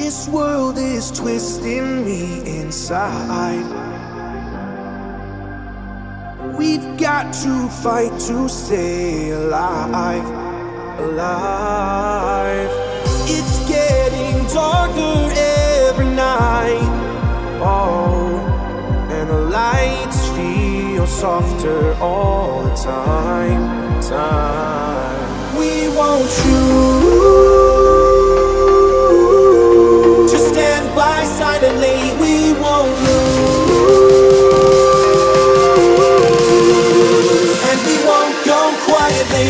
This world is twisting me inside. We've got to fight to stay alive, alive. It's getting darker every night, oh, and the lights feel softer all the time. We want you to stand by silently. We won't lose, and we won't go quietly.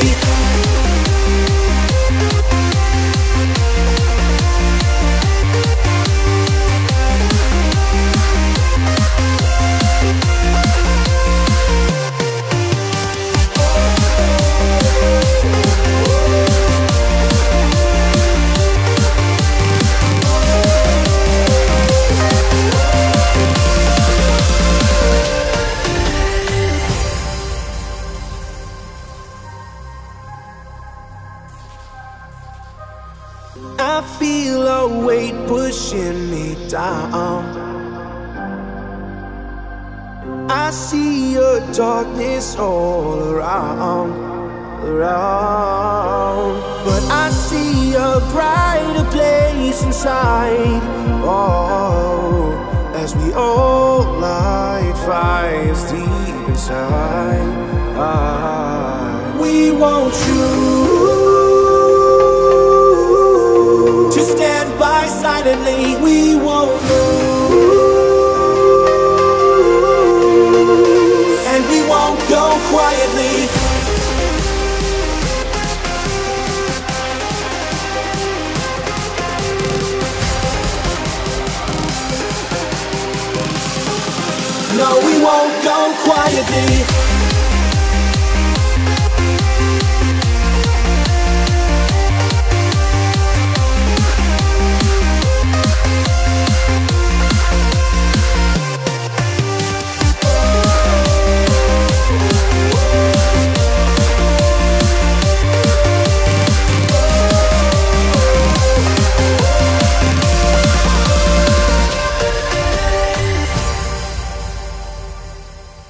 I feel a weight pushing me down. I see your darkness all around, but I see a brighter place inside. Oh, as we all light fires deep inside. We want you to stand by silently. We won't lose, and we won't go quietly. No, we won't go quietly.